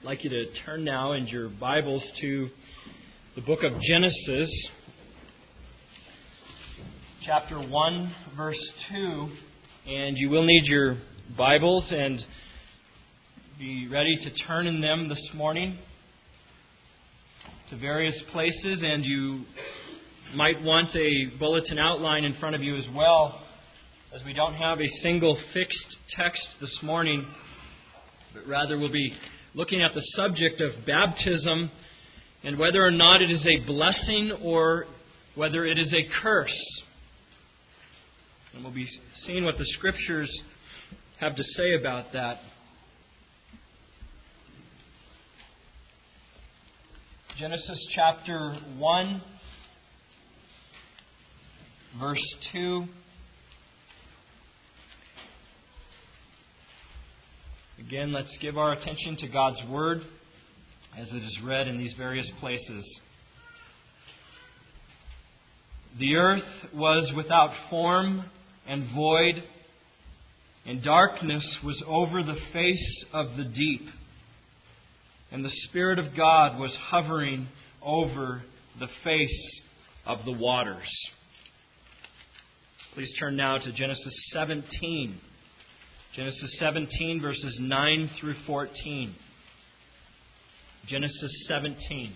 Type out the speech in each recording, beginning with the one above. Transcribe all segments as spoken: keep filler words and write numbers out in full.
I'd like you to turn now in your Bibles to the book of Genesis, chapter one, verse two. And you will need your Bibles and be ready to turn in them this morning to various places. And you might want a bulletin outline in front of you as well, as we don't have a single fixed text this morning, but rather we'll be looking at the subject of baptism and whether or not it is a blessing or whether it is a curse. And we'll be seeing what the Scriptures have to say about that. Genesis chapter one, verse two. Again, let's give our attention to God's Word as it is read in these various places. The earth was without form and void, and darkness was over the face of the deep, and the Spirit of God was hovering over the face of the waters. Please turn now to Genesis seventeen. Genesis seventeen, verses nine through fourteen. Genesis seventeen.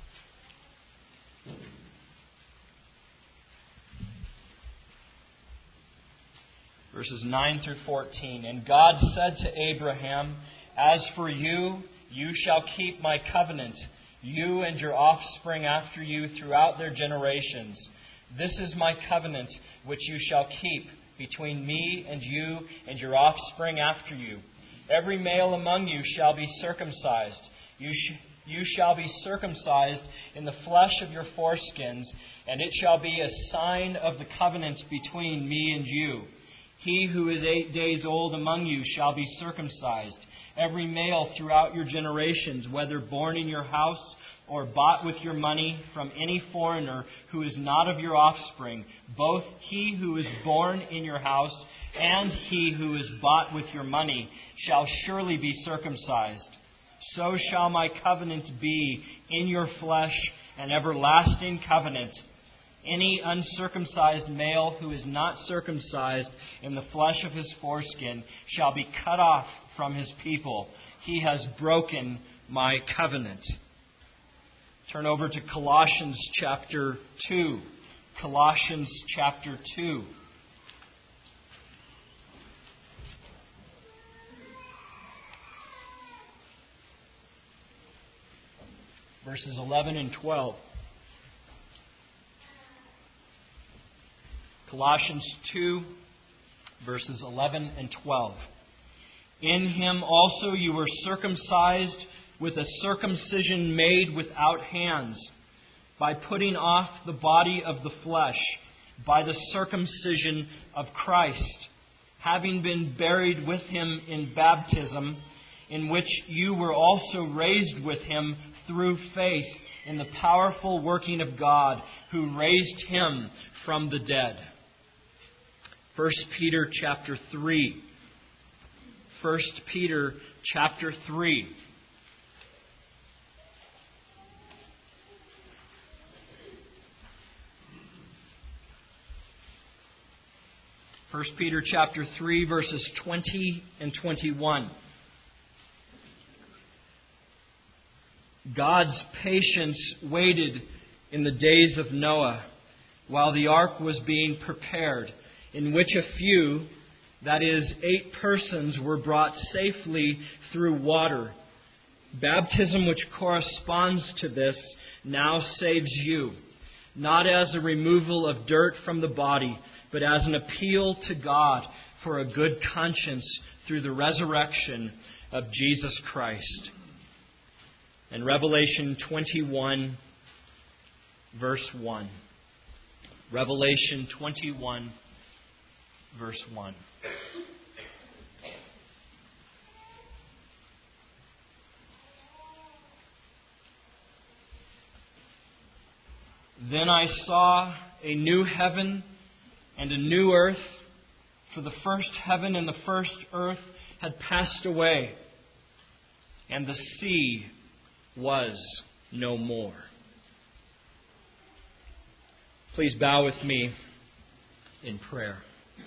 Verses nine through fourteen. And God said to Abraham, "As for you, you shall keep my covenant, you and your offspring after you throughout their generations. This is my covenant which you shall keep between me and you and your offspring after you. Every male among you shall be circumcised. You, sh- you shall be circumcised in the flesh of your foreskins, and it shall be a sign of the covenant between me and you. He who is eight days old among you shall be circumcised. Every male throughout your generations, whether born in your house or bought with your money from any foreigner who is not of your offspring, both he who is born in your house and he who is bought with your money shall surely be circumcised. So shall my covenant be in your flesh, an everlasting covenant. Any uncircumcised male who is not circumcised in the flesh of his foreskin shall be cut off from his people. He has broken my covenant." Turn over to Colossians chapter two. Colossians chapter two. Verses eleven and twelve. Colossians two, verses eleven and twelve. In him also you were circumcised with a circumcision made without hands, by putting off the body of the flesh, by the circumcision of Christ, having been buried with him in baptism, in which you were also raised with him through faith in the powerful working of God, who raised him from the dead. First Peter chapter three. First Peter chapter three. First Peter chapter three, verses twenty and twenty-one. God's patience waited in the days of Noah, while the ark was being prepared, in which a few, that is, eight persons, were brought safely through water. Baptism, which corresponds to this, now saves you, not as a removal of dirt from the body, but as an appeal to God for a good conscience through the resurrection of Jesus Christ. And Revelation twenty-one, verse one. Revelation twenty-one, verse one. Then I saw a new heaven and a new earth, for the first heaven and the first earth had passed away, and the sea was no more. Please bow with me in prayer.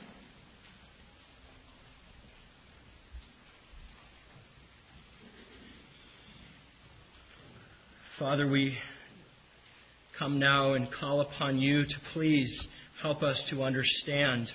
Father, we come now and call upon you to please help us to understand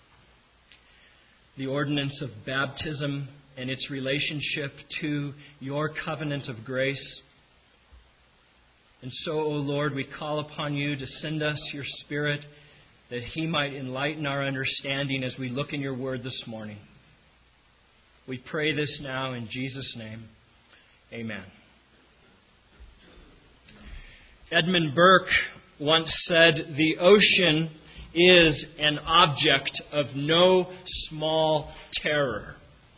the ordinance of baptism and its relationship to your covenant of grace. And so, O Lord, we call upon you to send us your Spirit that He might enlighten our understanding as we look in your word this morning. We pray this now in Jesus' name. Amen. Edmund Burke once said, "The ocean is an object of no small terror."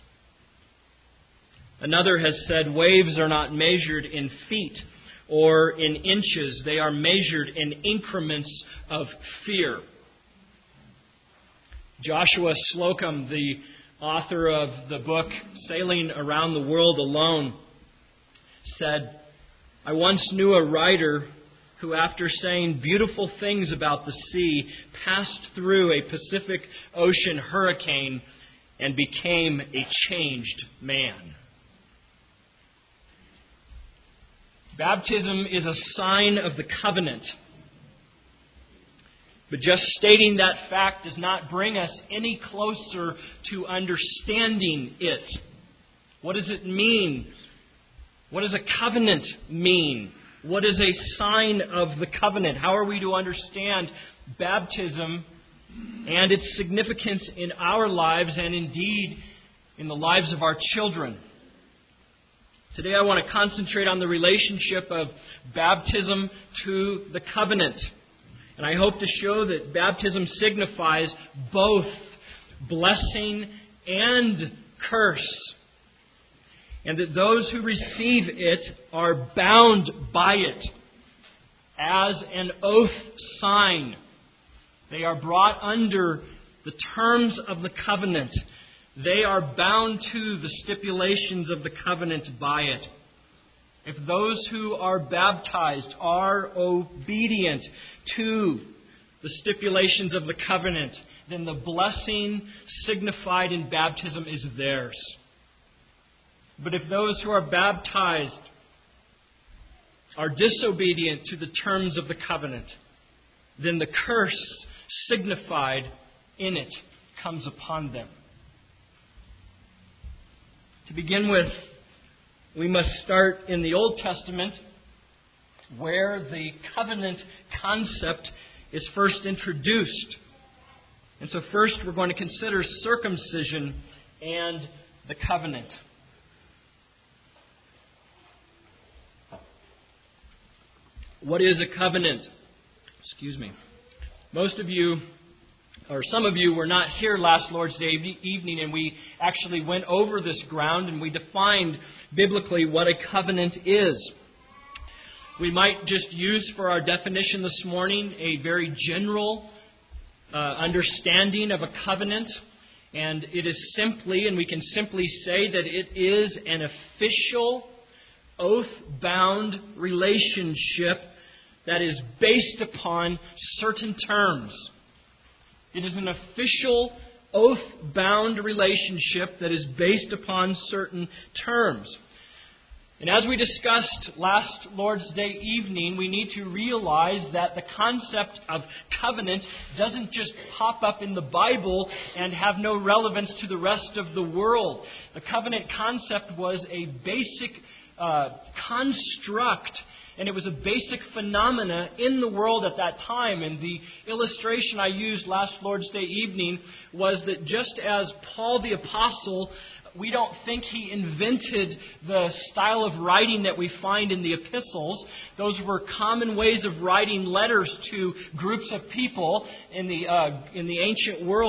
Another has said, "Waves are not measured in feet or in inches. They are measured in increments of fear." Joshua Slocum, the author of the book Sailing Around the World Alone, said, "I once knew a writer who, after saying beautiful things about the sea, passed through a Pacific Ocean hurricane and became a changed man." Baptism is a sign of the covenant. But just stating that fact does not bring us any closer to understanding it. What does it mean? What does a covenant mean? What is a sign of the covenant? How are we to understand baptism and its significance in our lives and indeed in the lives of our children? Today I want to concentrate on the relationship of baptism to the covenant. And I hope to show that baptism signifies both blessing and curse. And that those who receive it are bound by it as an oath sign. They are brought under the terms of the covenant. They are bound to the stipulations of the covenant by it. If those who are baptized are obedient to the stipulations of the covenant, then the blessing signified in baptism is theirs. But if those who are baptized are disobedient to the terms of the covenant, then the curse signified in it comes upon them. To begin with, we must start in the Old Testament, where the covenant concept is first introduced. And so first we're going to consider circumcision and the covenant. What is a covenant? Excuse me. Most of you, or some of you, were not here last Lord's Day evening, and we actually went over this ground and we defined biblically what a covenant is. We might just use for our definition this morning a very general uh, understanding of a covenant. And it is simply, and we can simply say that it is an official, oath-bound relationship that is based upon certain terms. It is an official, oath-bound relationship that is based upon certain terms. And as we discussed last Lord's Day evening, we need to realize that the concept of covenant doesn't just pop up in the Bible and have no relevance to the rest of the world. The covenant concept was a basic uh, construct, and it was a basic phenomena in the world at that time. And the illustration I used last Lord's Day evening was that just as Paul the Apostle, we don't think he invented the style of writing that we find in the epistles. Those were common ways of writing letters to groups of people in the uh, in the ancient world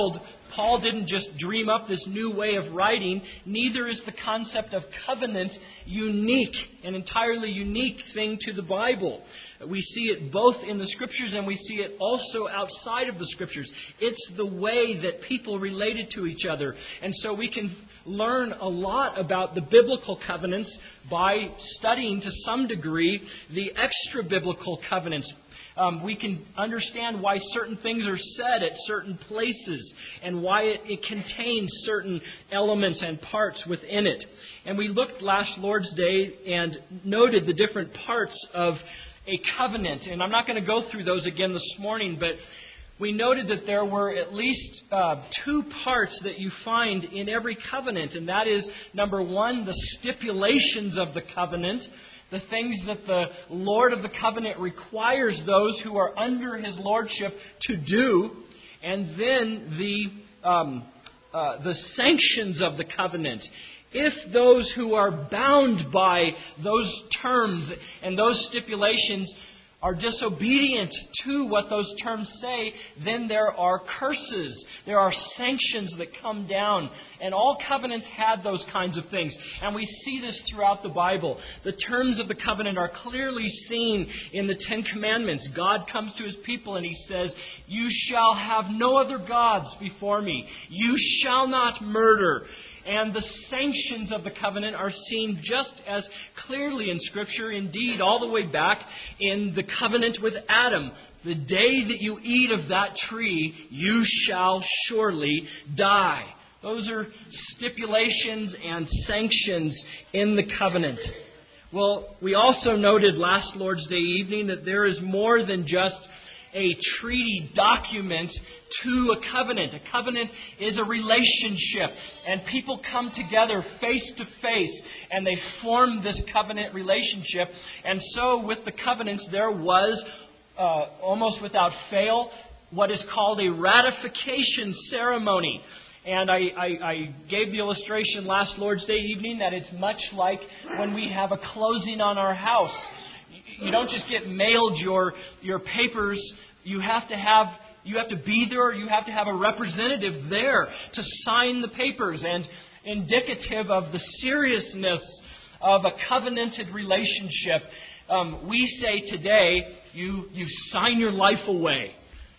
Paul didn't just dream up this new way of writing. Neither is the concept of covenant unique, an entirely unique thing to the Bible. We see it both in the Scriptures and we see it also outside of the Scriptures. It's the way that people related to each other. And so we can learn a lot about the biblical covenants by studying to some degree the extra-biblical covenants. Um, we can understand why certain things are said at certain places and why it, it contains certain elements and parts within it. And we looked last Lord's Day and noted the different parts of a covenant. And I'm not going to go through those again this morning, but we noted that there were at least uh, two parts that you find in every covenant. And that is, number one, the stipulations of the covenant. The things that the Lord of the covenant requires those who are under His lordship to do, and then the um, uh, the sanctions of the covenant. If those who are bound by those terms and those stipulations are disobedient to what those terms say, then there are curses. There are sanctions that come down. And all covenants had those kinds of things. And we see this throughout the Bible. The terms of the covenant are clearly seen in the Ten Commandments. God comes to His people and He says, "You shall have no other gods before me. You shall not murder." And the sanctions of the covenant are seen just as clearly in Scripture, indeed, all the way back in the covenant with Adam. The day that you eat of that tree, you shall surely die. Those are stipulations and sanctions in the covenant. Well, we also noted last Lord's Day evening that there is more than just a treaty document to a covenant. A covenant is a relationship, and people come together face to face and they form this covenant relationship. And so with the covenants there was, uh, almost without fail, what is called a ratification ceremony. And I, I, I gave the illustration last Lord's Day evening that it's much like when we have a closing on our house. You don't just get mailed your your papers. You have to have you have to be there. You have to have a representative there to sign the papers. And indicative of the seriousness of a covenanted relationship, um, we say today, you you sign your life away.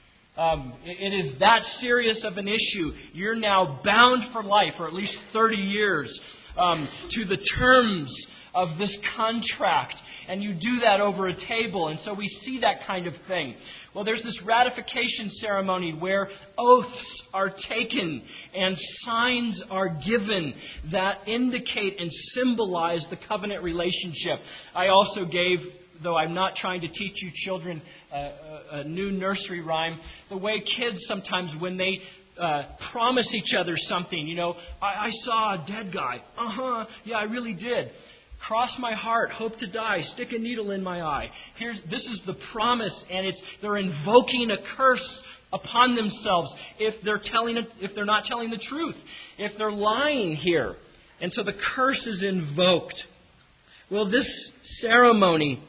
Um, it, it is that serious of an issue. You're now bound for life, or at least thirty years, um, to the terms of this contract. And you do that over a table. And so we see that kind of thing. Well, there's this ratification ceremony where oaths are taken and signs are given that indicate and symbolize the covenant relationship. I also gave, though I'm not trying to teach you children uh, a, a new nursery rhyme, the way kids sometimes when they uh, promise each other something, you know, I, I saw a dead guy. Uh-huh, yeah, I really did. Cross my heart, hope to die, stick a needle in my eye. Here's this is the promise, and it's they're invoking a curse upon themselves if they're telling it, if they're not telling the truth, if they're lying here. And so the curse is invoked. Well, this ceremony,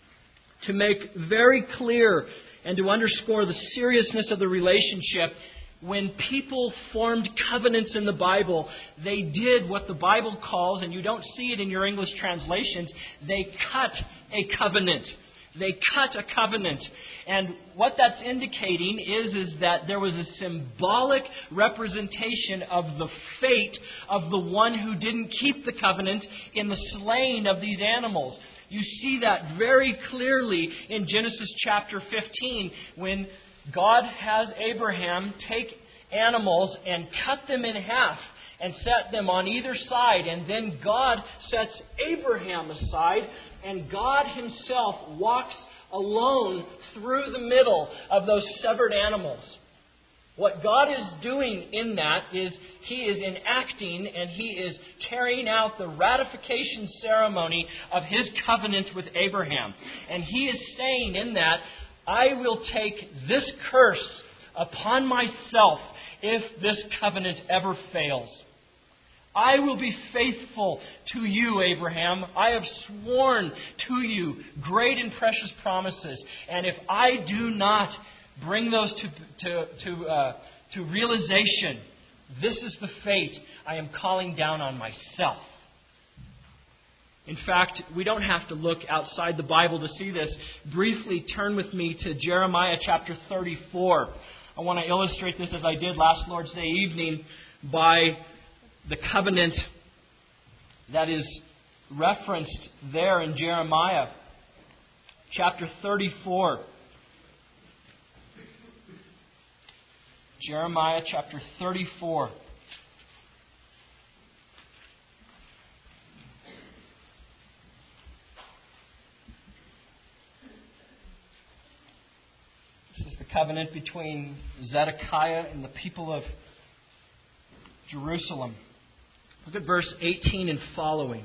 to make very clear and to underscore the seriousness of the relationship, when people formed covenants in the Bible, they did what the Bible calls, and you don't see it in your English translations, they cut a covenant. They cut a covenant. And what that's indicating is, is that there was a symbolic representation of the fate of the one who didn't keep the covenant in the slaying of these animals. You see that very clearly in Genesis chapter fifteen when God has Abraham take animals and cut them in half and set them on either side. And then God sets Abraham aside, and God Himself walks alone through the middle of those severed animals. What God is doing in that is He is enacting and He is carrying out the ratification ceremony of His covenant with Abraham. And He is saying in that, I will take this curse upon myself if this covenant ever fails. I will be faithful to you, Abraham. I have sworn to you great and precious promises. And if I do not bring those to to to, uh, to realization, This is the fate I am calling down on myself. In fact, we don't have to look outside the Bible to see this. Briefly turn with me to Jeremiah chapter thirty-four. I want to illustrate this as I did last Lord's Day evening by the covenant that is referenced there in Jeremiah chapter thirty-four. Jeremiah chapter thirty-four. This is the covenant between Zedekiah and the people of Jerusalem. Look at verse eighteen and following.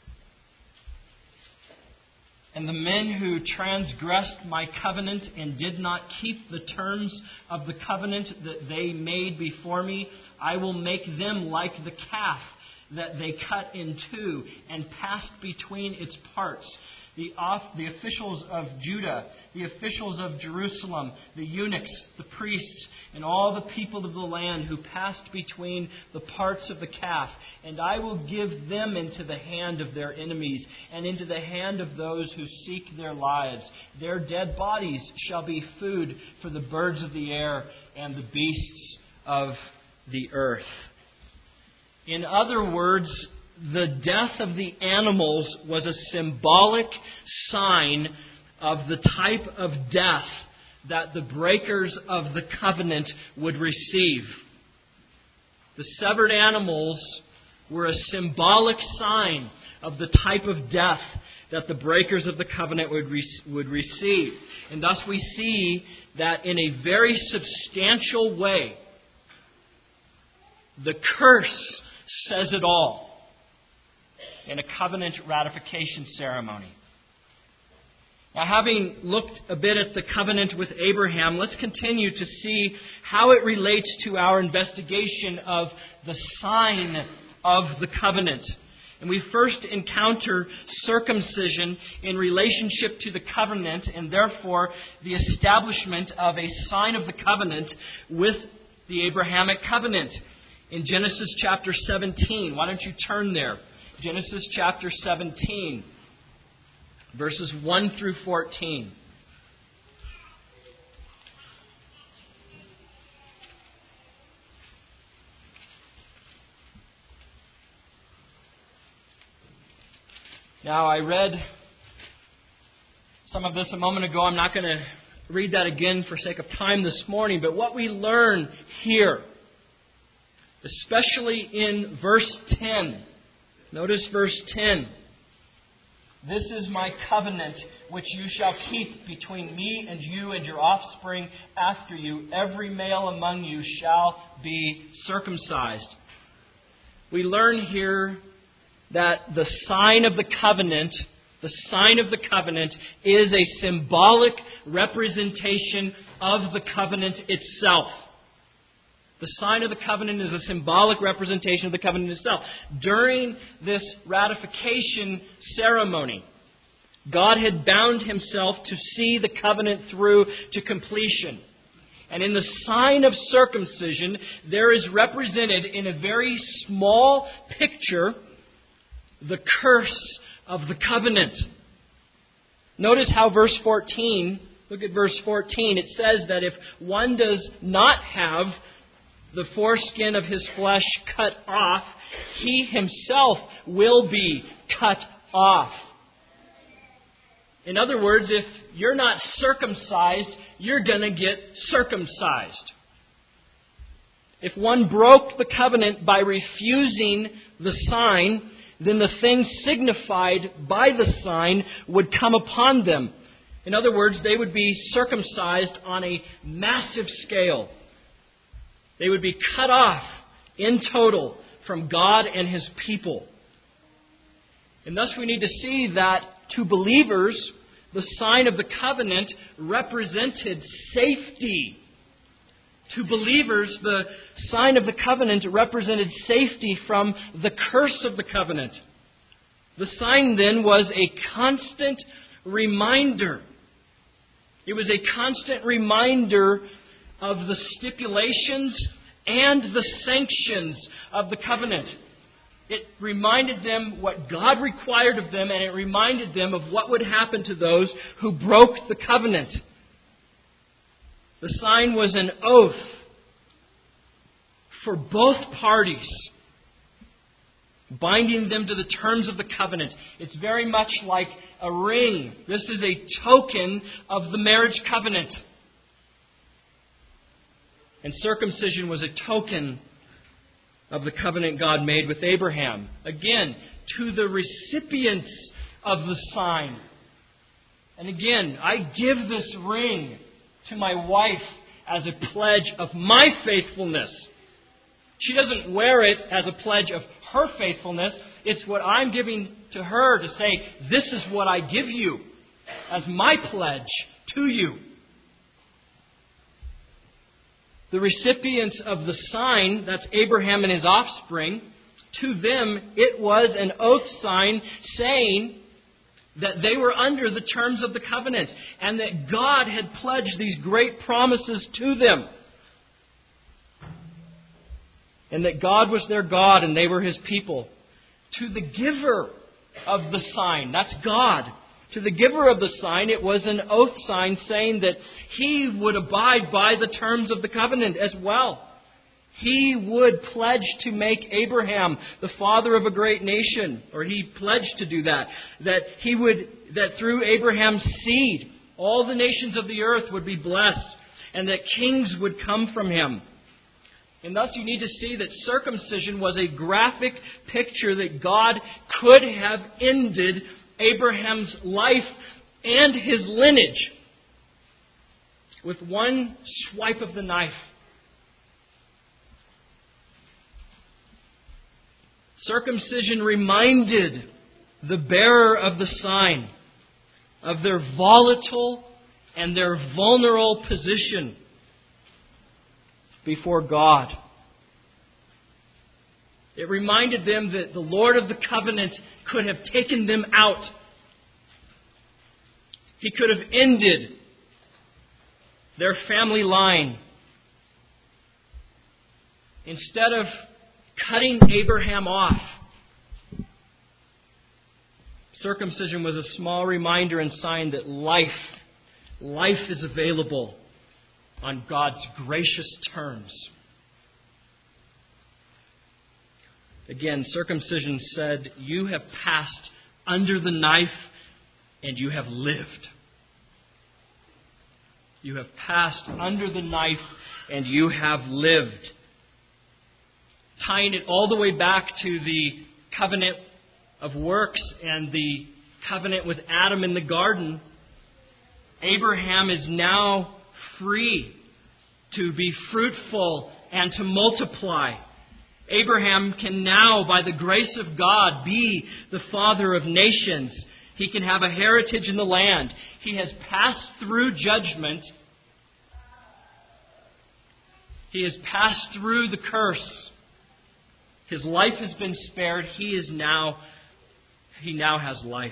And the men who transgressed my covenant and did not keep the terms of the covenant that they made before me, I will make them like the calf that they cut in two and passed between its parts. The, off, the officials of Judah, the officials of Jerusalem, the eunuchs, the priests, and all the people of the land who passed between the parts of the calf. And I will give them into the hand of their enemies and into the hand of those who seek their lives. Their dead bodies shall be food for the birds of the air and the beasts of the earth. In other words, the death of the animals was a symbolic sign of the type of death that the breakers of the covenant would receive. The severed animals were a symbolic sign of the type of death that the breakers of the covenant would, re- would receive. And thus we see that in a very substantial way, the curse says it all in a covenant ratification ceremony. Now, having looked a bit at the covenant with Abraham, let's continue to see how it relates to our investigation of the sign of the covenant. And we first encounter circumcision in relationship to the covenant, and therefore the establishment of a sign of the covenant with the Abrahamic covenant. In Genesis chapter seventeen, why don't you turn there? Genesis chapter seventeen, verses one through fourteen. Now, I read some of this a moment ago. I'm not going to read that again for sake of time this morning. But what we learn here, especially in verse ten, notice verse ten. This is my covenant which you shall keep between me and you and your offspring after you. Every male among you shall be circumcised. We learn here that the sign of the covenant, the sign of the covenant is a symbolic representation of the covenant itself. The sign of the covenant is a symbolic representation of the covenant itself. During this ratification ceremony, God had bound Himself to see the covenant through to completion. And in the sign of circumcision, there is represented in a very small picture the curse of the covenant. Notice how verse fourteen, look at verse fourteen, it says that if one does not have the foreskin of his flesh cut off, he himself will be cut off. In other words, if you're not circumcised, you're going to get circumcised. If one broke the covenant by refusing the sign, then the thing signified by the sign would come upon them. In other words, they would be circumcised on a massive scale. They would be cut off in total from God and His people. And thus we need to see that to believers, the sign of the covenant represented safety. To believers, the sign of the covenant represented safety from the curse of the covenant. The sign then was a constant reminder. It was a constant reminder of the stipulations and the sanctions of the covenant. It reminded them what God required of them, and it reminded them of what would happen to those who broke the covenant. The sign was an oath for both parties, binding them to the terms of the covenant. It's very much like a ring. This is a token of the marriage covenant. And circumcision was a token of the covenant God made with Abraham. Again, to the recipients of the sign. And again, I give this ring to my wife as a pledge of my faithfulness. She doesn't wear it as a pledge of her faithfulness. It's what I'm giving to her to say, this is what I give you as my pledge to you. The recipients of the sign, that's Abraham and his offspring, to them it was an oath sign saying that they were under the terms of the covenant and that God had pledged these great promises to them. And that God was their God and they were His people. To the giver of the sign, that's God. To the giver of the sign, it was an oath sign saying that he would abide by the terms of the covenant as well. He would pledge to make Abraham the father of a great nation, or he pledged to do that. That he would, that through Abraham's seed, all the nations of the earth would be blessed, and that kings would come from him. And thus you need to see that circumcision was a graphic picture that God could have ended Abraham's life and his lineage with one swipe of the knife. Circumcision reminded the bearer of the sign of their volatile and their vulnerable position before God. It reminded them that the Lord of the covenant could have taken them out. He could have ended their family line. Instead of cutting Abraham off, circumcision was a small reminder and sign that life, life is available on God's gracious terms. Again, circumcision said, you have passed under the knife and you have lived. You have passed under the knife and you have lived. Tying it all the way back to the covenant of works and the covenant with Adam in the garden, Abraham is now free to be fruitful and to multiply. Abraham can now, by the grace of God, be the father of nations. He can have a heritage in the land. He has passed through judgment. He has passed through the curse. His life has been spared. He is now, he now has life.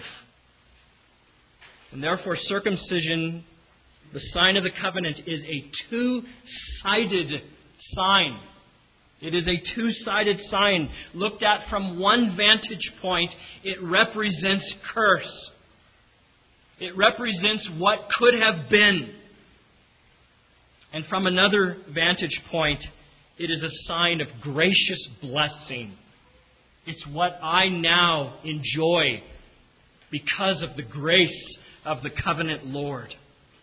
And therefore, circumcision, the sign of the covenant, is a two-sided sign. It is a two-sided sign. Looked at from one vantage point, it represents curse. It represents what could have been. And from another vantage point, it is a sign of gracious blessing. It's what I now enjoy because of the grace of the covenant Lord.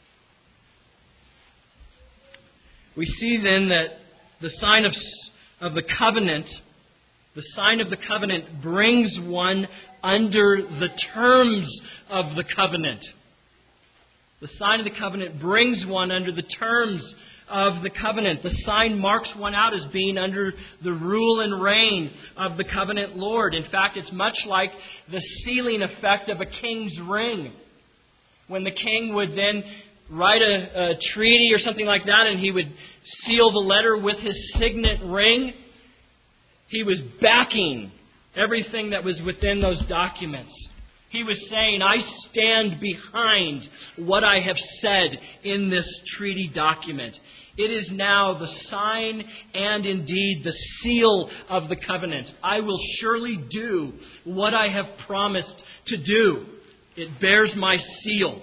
We see then that the sign of, of the covenant, the sign of the covenant brings one under the terms of the covenant. The sign of the covenant brings one under the terms of the covenant. The sign marks one out as being under the rule and reign of the covenant Lord. In fact, it's much like the sealing effect of a king's ring. When the king would then write a, a treaty or something like that, and he would seal the letter with his signet ring, he was backing everything that was within those documents. He was saying, I stand behind what I have said in this treaty document. It is now the sign and indeed the seal of the covenant. I will surely do what I have promised to do. It bears my seal.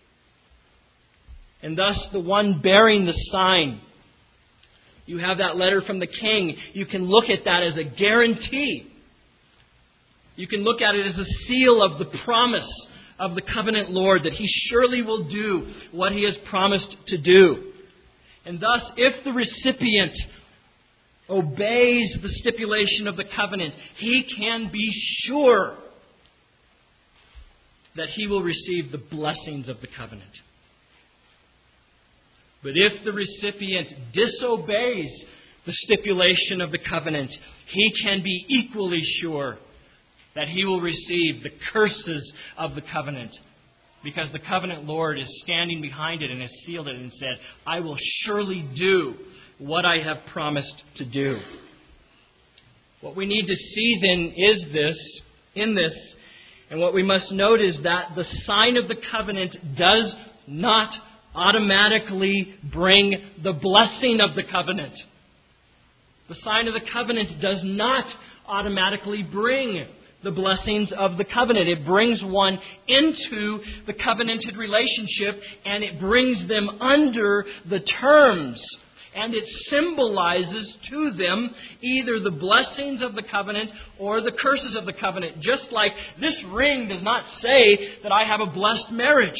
And thus the one bearing the sign, you have that letter from the king. You can look at that as a guarantee. You can look at it as a seal of the promise of the covenant Lord, that He surely will do what He has promised to do. And thus, if the recipient obeys the stipulation of the covenant, he can be sure that he will receive the blessings of the covenant. But if the recipient disobeys the stipulation of the covenant, he can be equally sure that he will receive the curses of the covenant, because the covenant Lord is standing behind it and has sealed it and said, I will surely do what I have promised to do. What we need to see then is this, in this, and what we must note is that the sign of the covenant does not automatically bring the blessing of the covenant. The sign of the covenant does not automatically bring the blessings of the covenant. It brings one into the covenanted relationship, and it brings them under the terms. And it symbolizes to them either the blessings of the covenant or the curses of the covenant. Just like this ring does not say that I have a blessed marriage.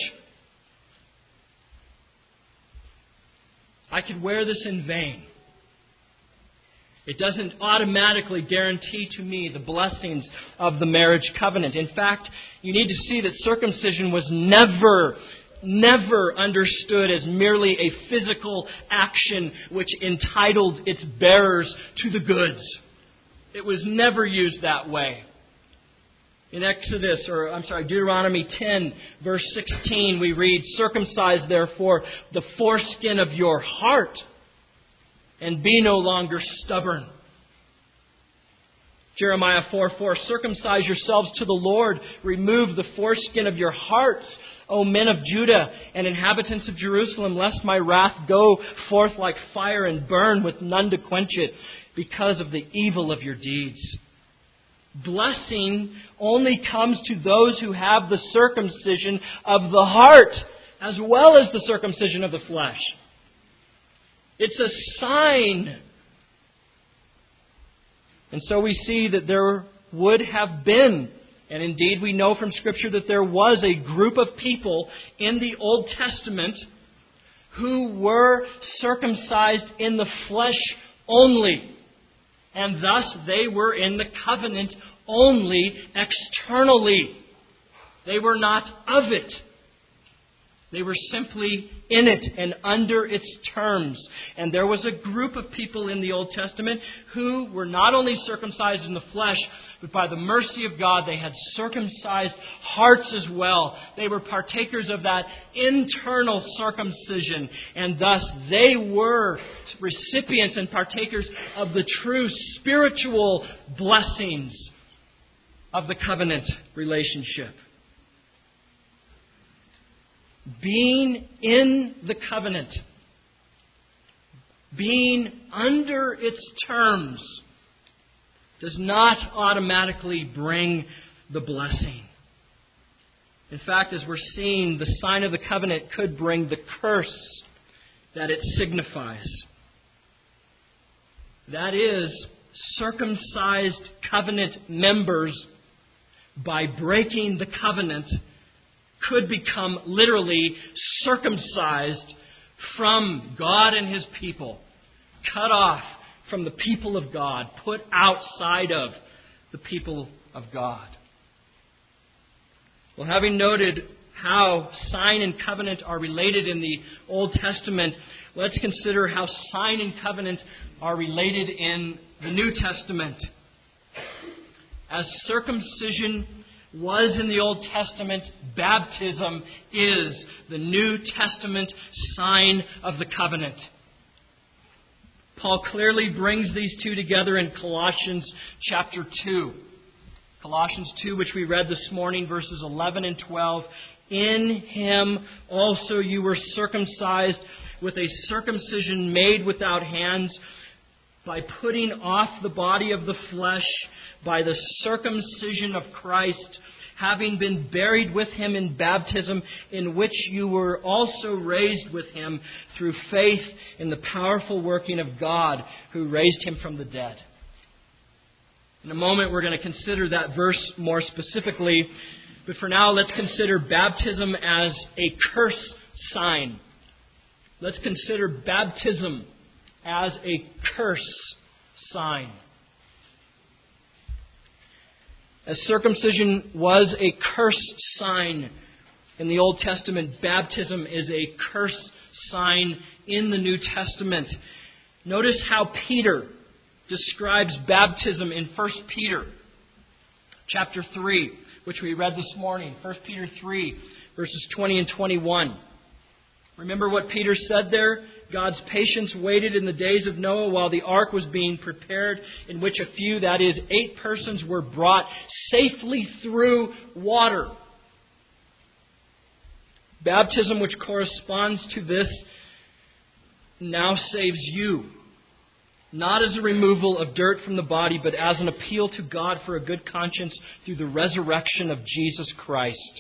I could wear this in vain. It doesn't automatically guarantee to me the blessings of the marriage covenant. In fact, you need to see that circumcision was never, never understood as merely a physical action which entitled its bearers to the goods. It was never used that way. In Exodus, or I'm sorry, Deuteronomy ten, verse sixteen, we read, circumcise therefore the foreskin of your heart, and be no longer stubborn. Jeremiah four four, circumcise yourselves to the Lord, remove the foreskin of your hearts, O men of Judah and inhabitants of Jerusalem, lest my wrath go forth like fire and burn with none to quench it, because of the evil of your deeds. Blessing only comes to those who have the circumcision of the heart, as well as the circumcision of the flesh. It's a sign. And so we see that there would have been, and indeed we know from Scripture that there was a group of people in the Old Testament who were circumcised in the flesh only. And thus they were in the covenant only externally. They were not of it. They were simply in it and under its terms. And there was a group of people in the Old Testament who were not only circumcised in the flesh, but by the mercy of God, they had circumcised hearts as well. They were partakers of that internal circumcision. And thus they were recipients and partakers of the true spiritual blessings of the covenant relationship. Being in the covenant, being under its terms, does not automatically bring the blessing. In fact, as we're seeing, the sign of the covenant could bring the curse that it signifies. That is, circumcised covenant members, by breaking the covenant, could become literally circumcised from God and His people, cut off from the people of God, put outside of the people of God. Well, having noted how sign and covenant are related in the Old Testament, let's consider how sign and covenant are related in the New Testament. As circumcision was in the Old Testament, baptism is the New Testament sign of the covenant. Paul clearly brings these two together in Colossians chapter two. Colossians two, which we read this morning, verses eleven and twelve. In Him also you were circumcised with a circumcision made without hands, by putting off the body of the flesh by the circumcision of Christ, having been buried with Him in baptism, in which you were also raised with Him through faith in the powerful working of God who raised Him from the dead. In a moment we're going to consider that verse more specifically, but for now let's consider baptism as a curse sign. Let's consider baptism as a curse sign. As circumcision was a curse sign in the Old Testament, baptism is a curse sign in the New Testament. Notice how Peter describes baptism in First Peter chapter three, which we read this morning. First Peter three, verses twenty and twenty-one. Remember what Peter said there? God's patience waited in the days of Noah while the ark was being prepared, in which a few, that is, eight persons, were brought safely through water. Baptism, which corresponds to this, now saves you. Not as a removal of dirt from the body, but as an appeal to God for a good conscience through the resurrection of Jesus Christ.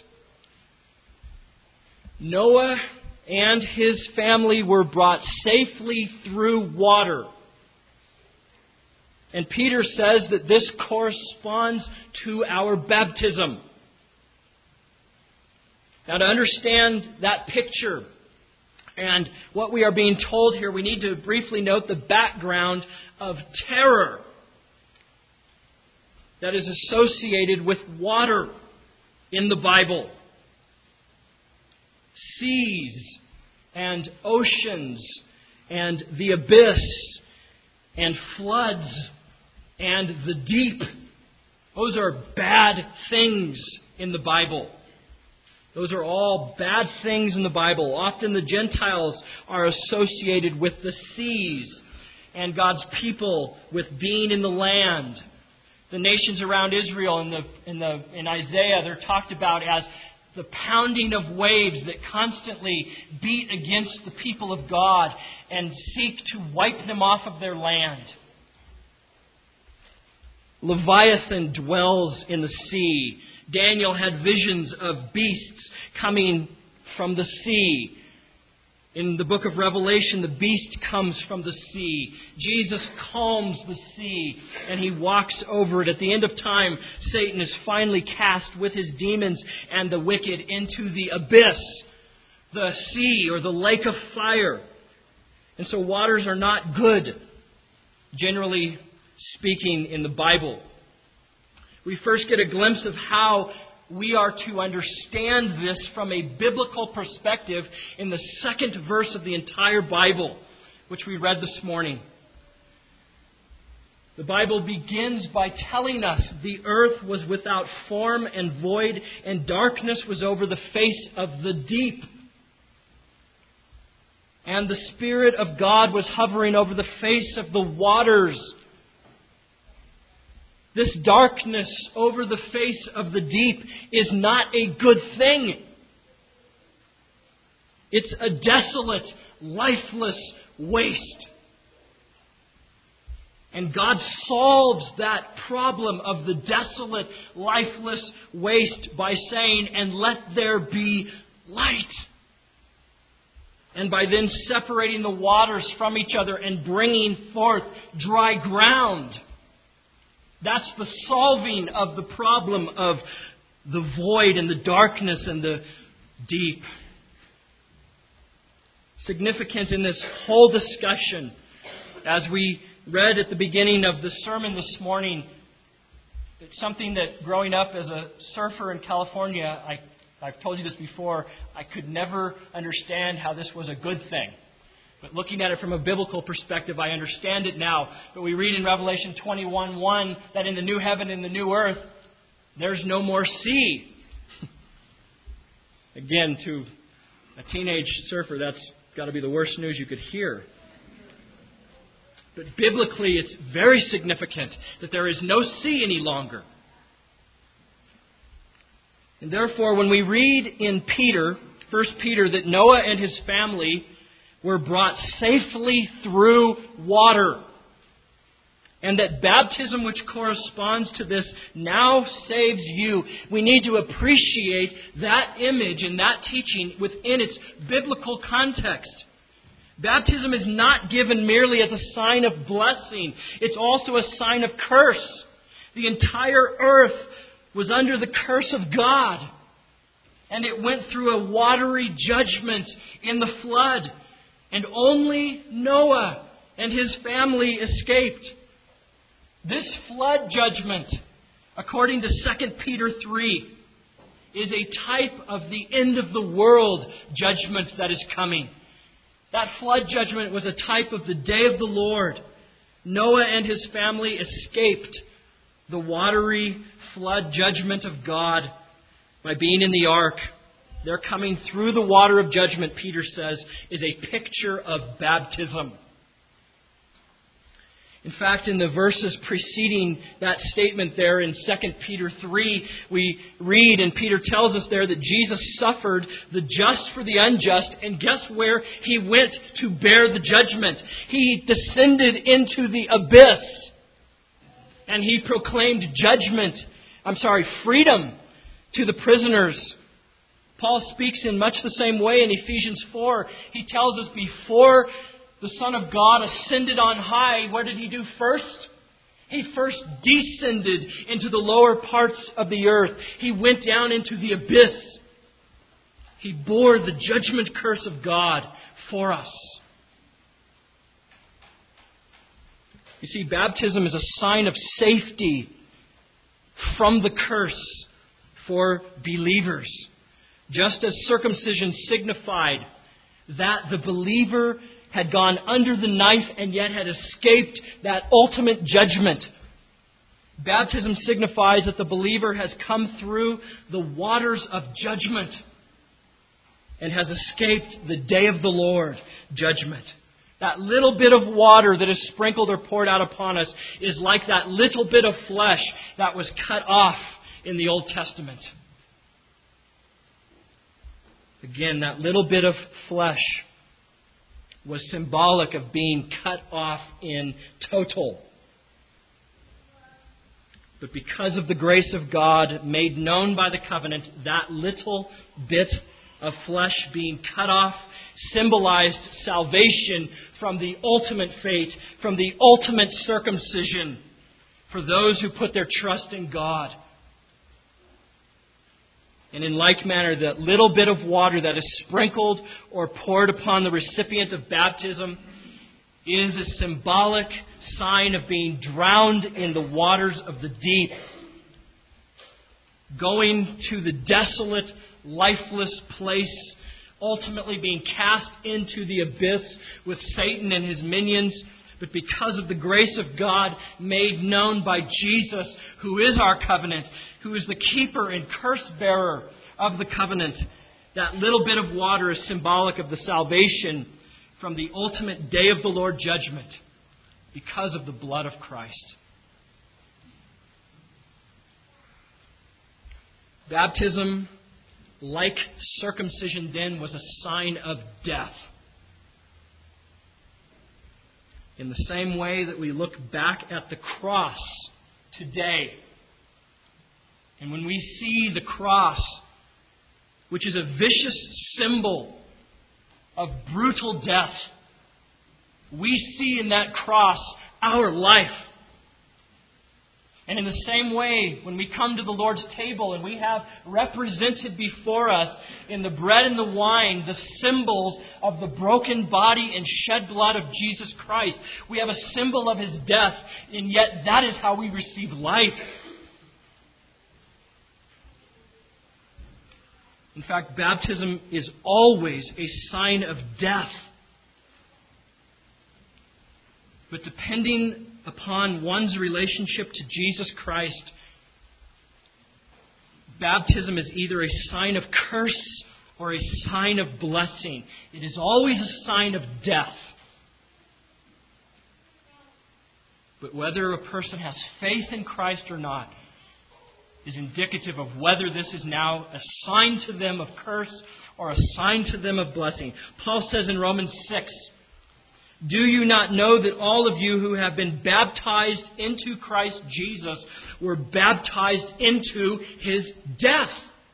Noah and his family were brought safely through water. And Peter says that this corresponds to our baptism. Now, to understand that picture and what we are being told here, we need to briefly note the background of terror that is associated with water in the Bible. Seas and oceans and the abyss and floods and the deep. Those are bad things in the Bible. Those are all bad things in the Bible. Often the Gentiles are associated with the seas and God's people with being in the land. The nations around Israel in the in the in Isaiah, they're talked about as the pounding of waves that constantly beat against the people of God and seek to wipe them off of their land. Leviathan dwells in the sea. Daniel had visions of beasts coming from the sea. In the book of Revelation, the beast comes from the sea. Jesus calms the sea and He walks over it. At the end of time, Satan is finally cast with his demons and the wicked into the abyss, the sea or the lake of fire. And so waters are not good, generally speaking, in the Bible. We first get a glimpse of how we are to understand this from a biblical perspective in the second verse of the entire Bible, which we read this morning. The Bible begins by telling us the earth was without form and void, and darkness was over the face of the deep. And the Spirit of God was hovering over the face of the waters. This darkness over the face of the deep is not a good thing. It's a desolate, lifeless waste. And God solves that problem of the desolate, lifeless waste by saying, "And let there be light." And by then separating the waters from each other and bringing forth dry ground. That's the solving of the problem of the void and the darkness and the deep. Significant in this whole discussion, as we read at the beginning of the sermon this morning, it's something that growing up as a surfer in California, I, I've told you this before, I could never understand how this was a good thing. But looking at it from a biblical perspective, I understand it now. But we read in Revelation twenty-one one that in the new heaven and the new earth, there's no more sea. Again, to a teenage surfer, that's got to be the worst news you could hear. But biblically, it's very significant that there is no sea any longer. And therefore, when we read in Peter, First Peter, that Noah and his family were brought safely through water, and that baptism, which corresponds to this, now saves you, we need to appreciate that image and that teaching within its biblical context. Baptism is not given merely as a sign of blessing. It's also a sign of curse. The entire earth was under the curse of God. And it went through a watery judgment in the flood. And only Noah and his family escaped. This flood judgment, according to Second Peter three, is a type of the end of the world judgment that is coming. That flood judgment was a type of the day of the Lord. Noah and his family escaped the watery flood judgment of God by being in the ark. Their coming through the water of judgment, Peter says, is a picture of baptism. In fact, in the verses preceding that statement there in Second Peter three, we read, and Peter tells us there, that Jesus suffered the just for the unjust, and guess where He went to bear the judgment? He descended into the abyss, and He proclaimed judgment, I'm sorry, freedom to the prisoners. Paul speaks in much the same way in Ephesians four. He tells us before the Son of God ascended on high, what did He do first? He first descended into the lower parts of the earth. He went down into the abyss. He bore the judgment curse of God for us. You see, baptism is a sign of safety from the curse for believers. Just as circumcision signified that the believer had gone under the knife and yet had escaped that ultimate judgment, baptism signifies that the believer has come through the waters of judgment and has escaped the day of the Lord judgment. That little bit of water that is sprinkled or poured out upon us is like that little bit of flesh that was cut off in the Old Testament. Again, that little bit of flesh was symbolic of being cut off in total. But because of the grace of God made known by the covenant, that little bit of flesh being cut off symbolized salvation from the ultimate fate, from the ultimate circumcision for those who put their trust in God. And in like manner, that little bit of water that is sprinkled or poured upon the recipient of baptism is a symbolic sign of being drowned in the waters of the deep, going to the desolate, lifeless place, ultimately being cast into the abyss with Satan and his minions. But because of the grace of God made known by Jesus, who is our covenant, who is the keeper and curse bearer of the covenant, that little bit of water is symbolic of the salvation from the ultimate day of the Lord judgment because of the blood of Christ. Baptism, like circumcision then, was a sign of death. In the same way that we look back at the cross today, and when we see the cross, which is a vicious symbol of brutal death, we see in that cross our life. And in the same way, when we come to the Lord's table and we have represented before us in the bread and the wine the symbols of the broken body and shed blood of Jesus Christ, we have a symbol of His death, and yet that is how we receive life. In fact, baptism is always a sign of death. But depending upon one's relationship to Jesus Christ, baptism is either a sign of curse or a sign of blessing. It is always a sign of death. But whether a person has faith in Christ or not, is indicative of whether this is now a sign to them of curse or a sign to them of blessing. Paul says in Romans six, "Do you not know that all of you who have been baptized into Christ Jesus were baptized into His death?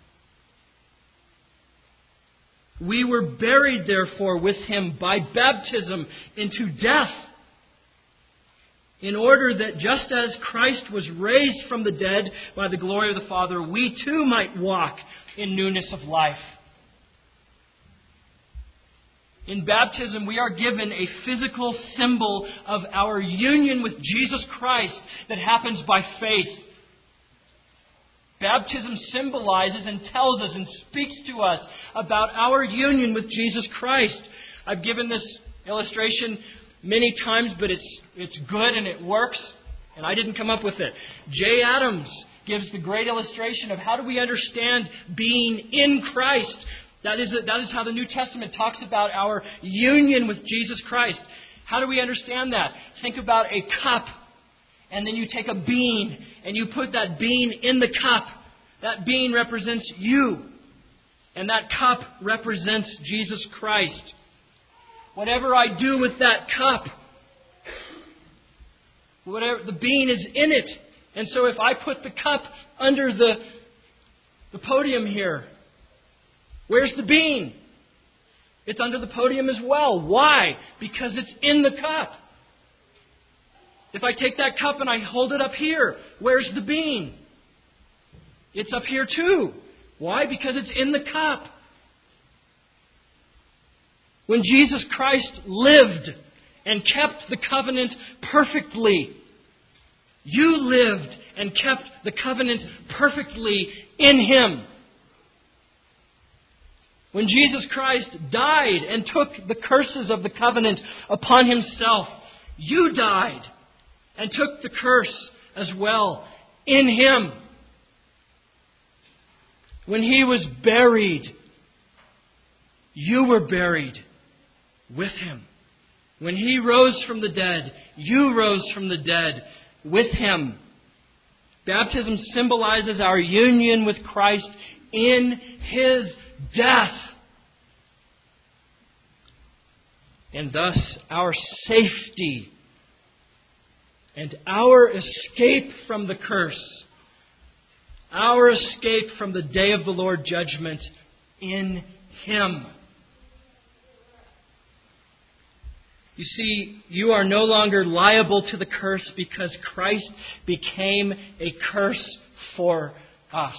We were buried, therefore, with Him by baptism into death, in order that just as Christ was raised from the dead by the glory of the Father, we too might walk in newness of life." In baptism, we are given a physical symbol of our union with Jesus Christ that happens by faith. Baptism symbolizes and tells us and speaks to us about our union with Jesus Christ. I've given this illustration many times, but it's it's good and it works, and I didn't come up with it. Jay Adams gives the great illustration of how do we understand being in Christ. That is, that is how the New Testament talks about our union with Jesus Christ. How do we understand that? Think about a cup, and then you take a bean, and you put that bean in the cup. That bean represents you, and that cup represents Jesus Christ. Whatever I do with that cup, whatever the bean is in it. And so if I put the cup under the, the podium here, where's the bean? It's under the podium as well. Why? Because it's in the cup. If I take that cup and I hold it up here, where's the bean? It's up here too. Why? Because it's in the cup. When Jesus Christ lived and kept the covenant perfectly, you lived and kept the covenant perfectly in Him. When Jesus Christ died and took the curses of the covenant upon Himself, you died and took the curse as well in Him. When He was buried, you were buried with Him. When He rose from the dead, you rose from the dead with Him. Baptism symbolizes our union with Christ in His death, and thus our safety and our escape from the curse, our escape from the day of the Lord judgment in Him. You see, you are no longer liable to the curse because Christ became a curse for us.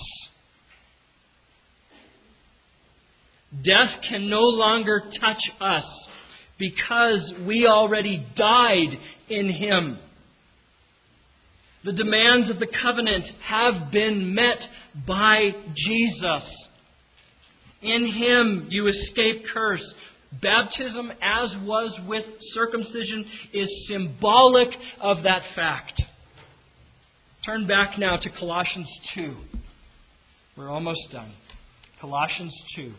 Death can no longer touch us because we already died in Him. The demands of the covenant have been met by Jesus. In Him you escape curse. Baptism, as was with circumcision, is symbolic of that fact. Turn back now to Colossians two. We're almost done. Colossians two.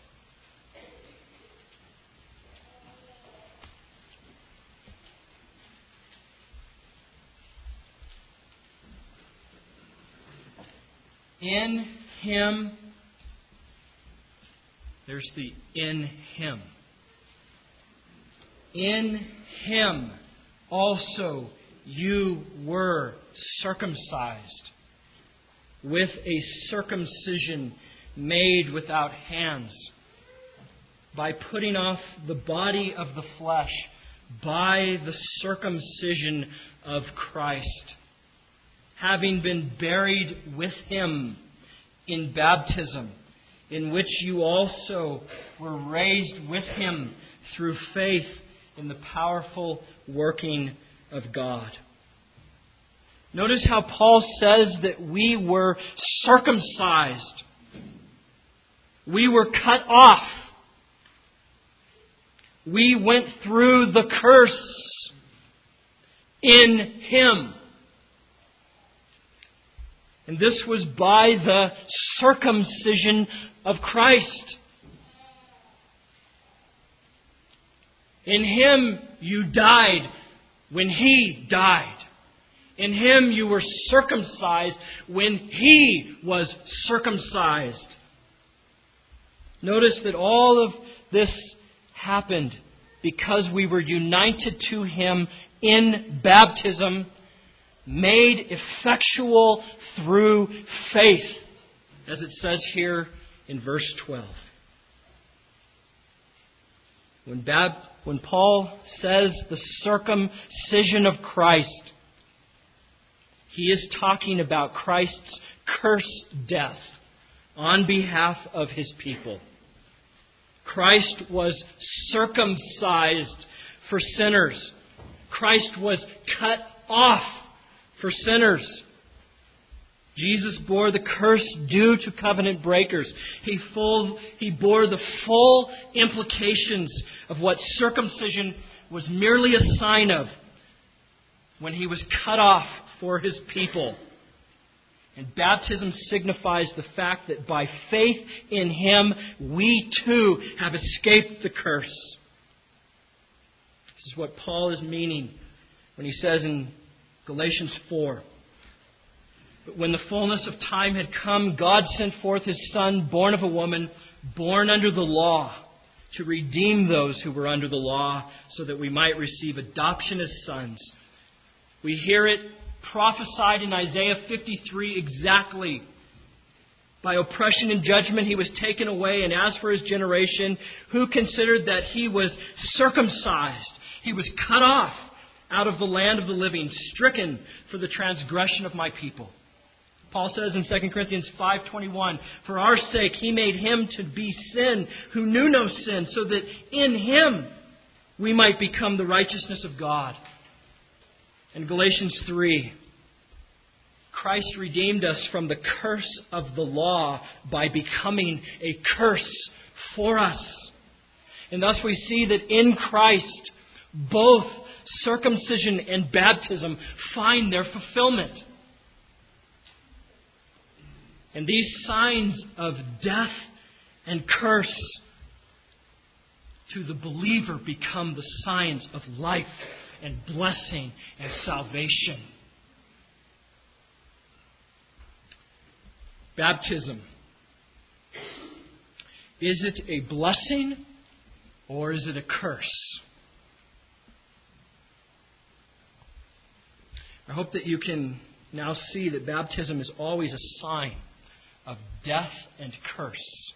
In Him, there's the in Him. In Him also you were circumcised with a circumcision made without hands, by putting off the body of the flesh by the circumcision of Christ, having been buried with Him in baptism, in which you also were raised with Him through faith in the powerful working of God. Notice how Paul says that we were circumcised. We were cut off. We went through the curse in Him. And this was by the circumcision of Christ. In Him you died when He died. In Him you were circumcised when He was circumcised. Notice that all of this happened because we were united to Him in baptism, made effectual through faith, as it says here in verse twelve. When, Bab- when Paul says the circumcision of Christ, he is talking about Christ's cursed death on behalf of His people. Christ was circumcised for sinners. Christ was cut off for sinners. Jesus bore the curse due to covenant breakers. He, full, he bore the full implications of what circumcision was merely a sign of when He was cut off for His people. And baptism signifies the fact that by faith in Him, we too have escaped the curse. This is what Paul is meaning when he says in Galatians four, "But when the fullness of time had come, God sent forth His Son, born of a woman, born under the law, to redeem those who were under the law, so that we might receive adoption as sons." We hear it prophesied in Isaiah fifty-three exactly. By oppression and judgment He was taken away, and as for His generation, who considered that He was circumcised, He was cut off out of the land of the living, stricken for the transgression of my people. Paul says in Second Corinthians five twenty-one, "For our sake He made Him to be sin who knew no sin, so that in Him we might become the righteousness of God." In Galatians three, Christ redeemed us from the curse of the law by becoming a curse for us. And thus we see that in Christ, both circumcision and baptism find their fulfillment. And these signs of death and curse to the believer become the signs of life and blessing and salvation. Baptism. Is it a blessing or is it a curse? I hope that you can now see that baptism is always a sign of death and curse.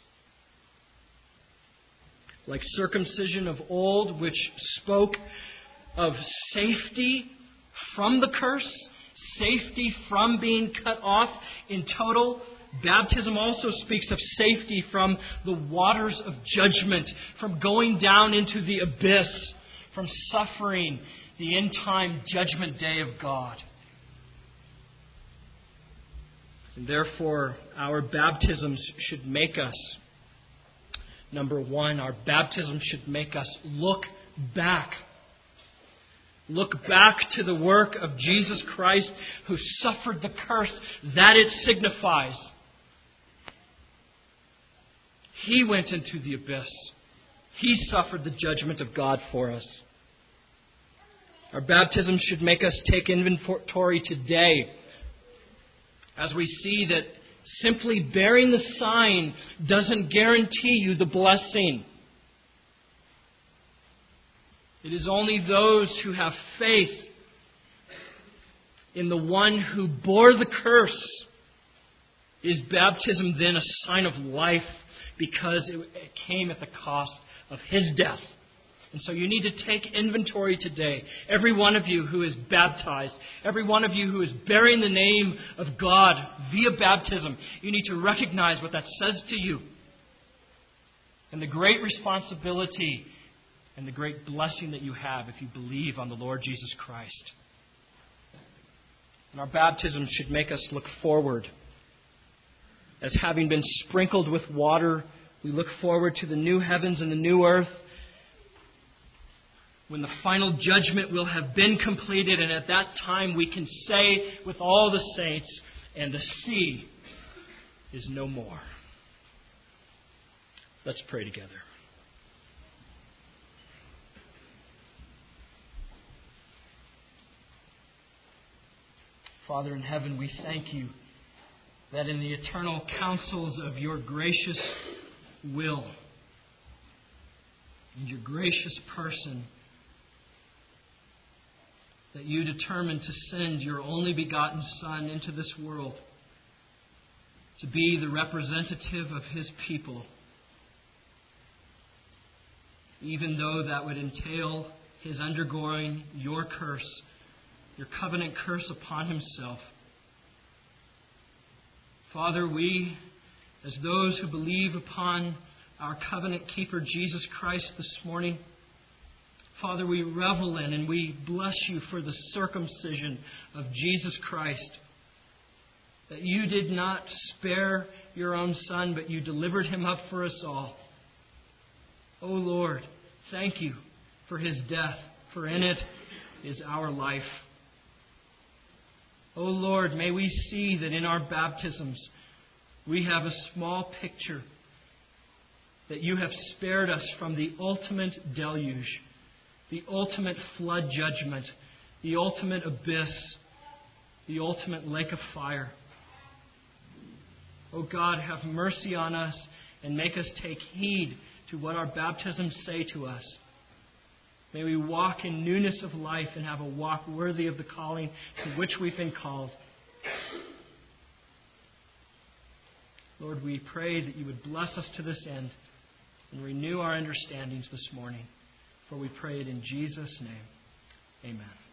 Like circumcision of old, which spoke of safety from the curse, safety from being cut off in total, baptism also speaks of safety from the waters of judgment, from going down into the abyss, from suffering the end-time judgment day of God. And therefore, our baptisms should make us, number one, our baptism should make us look back. Look back to the work of Jesus Christ, who suffered the curse that it signifies. He went into the abyss. He suffered the judgment of God for us. Our baptism should make us take inventory today, as we see that simply bearing the sign doesn't guarantee you the blessing. It is only those who have faith in the one who bore the curse is baptism then a sign of life, because it came at the cost of His death. And so you need to take inventory today. Every one of you who is baptized, every one of you who is bearing the name of God via baptism, you need to recognize what that says to you. And the great responsibility and the great blessing that you have if you believe on the Lord Jesus Christ. And our baptism should make us look forward. As having been sprinkled with water, we look forward to the new heavens and the new earth, when the final judgment will have been completed, and at that time we can say with all the saints, "And the sea is no more." Let's pray together. Father in heaven, we thank you that in the eternal counsels of your gracious will and your gracious person, that you determined to send your only begotten Son into this world to be the representative of His people, even though that would entail His undergoing your curse, your covenant curse upon Himself. Father, we, as those who believe upon our covenant keeper, Jesus Christ, this morning, Father, we revel in and we bless you for the circumcision of Jesus Christ. That you did not spare your own Son, but you delivered Him up for us all. O Lord, thank you for His death, for in it is our life. O Lord, may we see that in our baptisms we have a small picture that you have spared us from the ultimate deluge, the ultimate flood judgment, the ultimate abyss, the ultimate lake of fire. O God, have mercy on us and make us take heed to what our baptisms say to us. May we walk in newness of life and have a walk worthy of the calling to which we've been called. Lord, we pray that you would bless us to this end and renew our understandings this morning. For we pray it in Jesus' name. Amen.